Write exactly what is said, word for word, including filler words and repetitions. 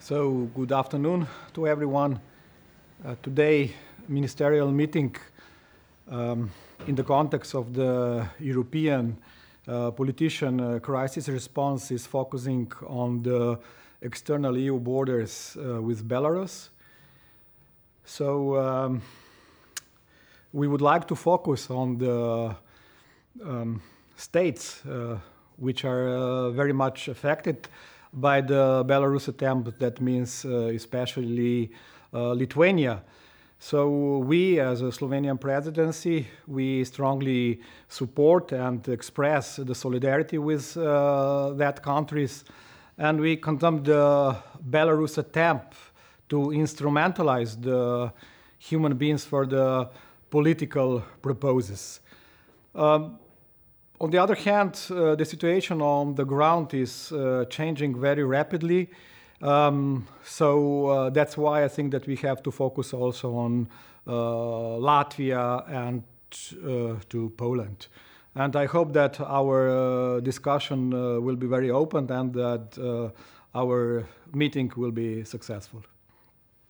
So, good afternoon to everyone. Uh, today, ministerial meeting um, in the context of the European uh, politician uh, crisis response is focusing on the external E U borders uh, with Belarus. So, um, we would like to focus on the um, states uh, which are uh, very much affected by the Belarus attempt. That means uh, especially uh, Lithuania. So we, as a Slovenian presidency, we strongly support and express the solidarity with uh, that countries, and we condemn the Belarus attempt to instrumentalize the human beings for the political purposes. Um, On the other hand, uh, the situation on the ground is uh, changing very rapidly. Um, so uh, that's why I think that we have to focus also on uh, Latvia and uh, to Poland. And I hope that our uh, discussion uh, will be very open and that uh, our meeting will be successful.